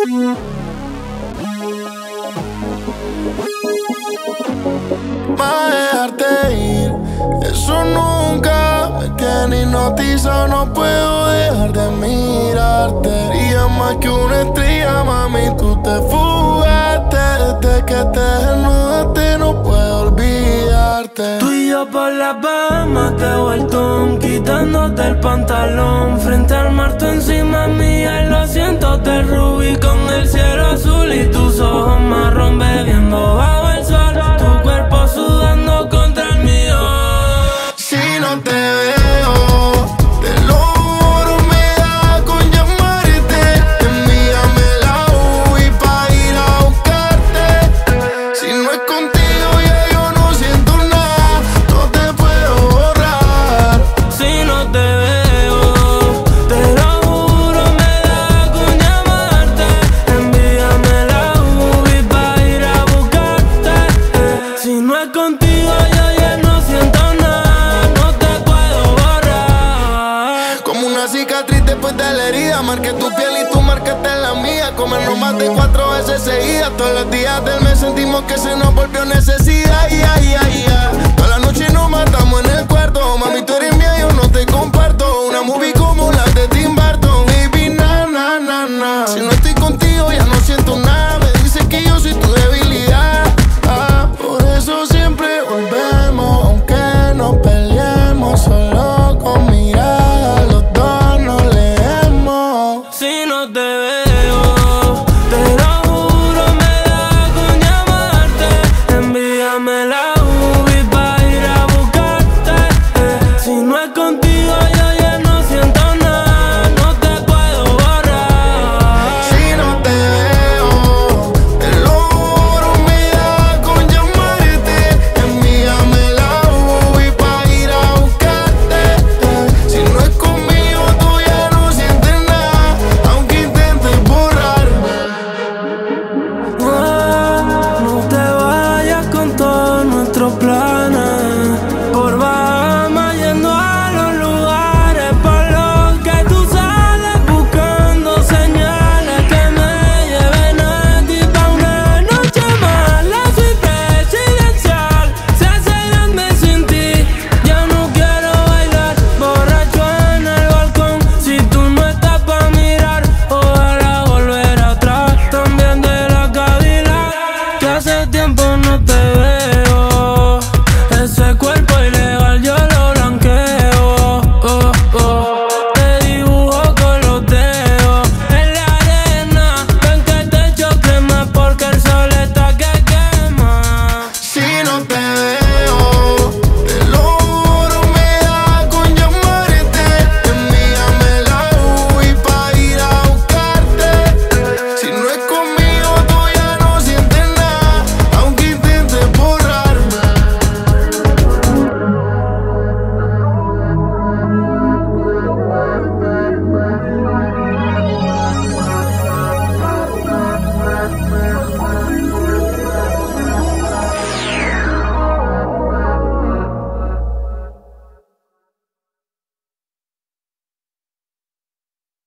Pa' dejarte ir, eso nunca me tiene hipnotizado. No puedo dejar de mirarte. Brilla más que una estrella, mami, tú te fugaste. Desde que te desnudaste no puedo olvidarte. Tú y yo por las Bahamas, te vuelto quitándote el pantalón. Frente al mar, tú encima mía, y lo siento, te rubí con el cielo azul y tus ojos marrón bebiendo bajo el sol. Tu cuerpo sudando contra el mío. Si no te veo, te lo juro, me da con llamarte. Envíame la UBI pa' ir a buscarte. Si no es contigo ya yo no siento nada, no te puedo borrar. Si no te veo, te lo juro, me da con llamarte. Envíame la UBI pa' ir a buscarte. Si no es contigo yo ya no siento nada, no te puedo borrar. Como una cicatriz después de la herida, marqué tu piel y tú marcaste la mía. Comernos más de 4 veces seguidas. Todos los días del mes sentimos que se nos volvió necesidad. Toda la noche nos matamos en el cuarto. Mami, tú eres mía, yo no te comparto. Una movie como la de Tim Burton. Baby, na, na, na, na. Si no estoy contigo ya no siento nada. Me dices que yo soy tu debilidad. Por eso siempre volvemos, aunque nos peleemos. Solo con mirada los dos nos leemos. Si no te veo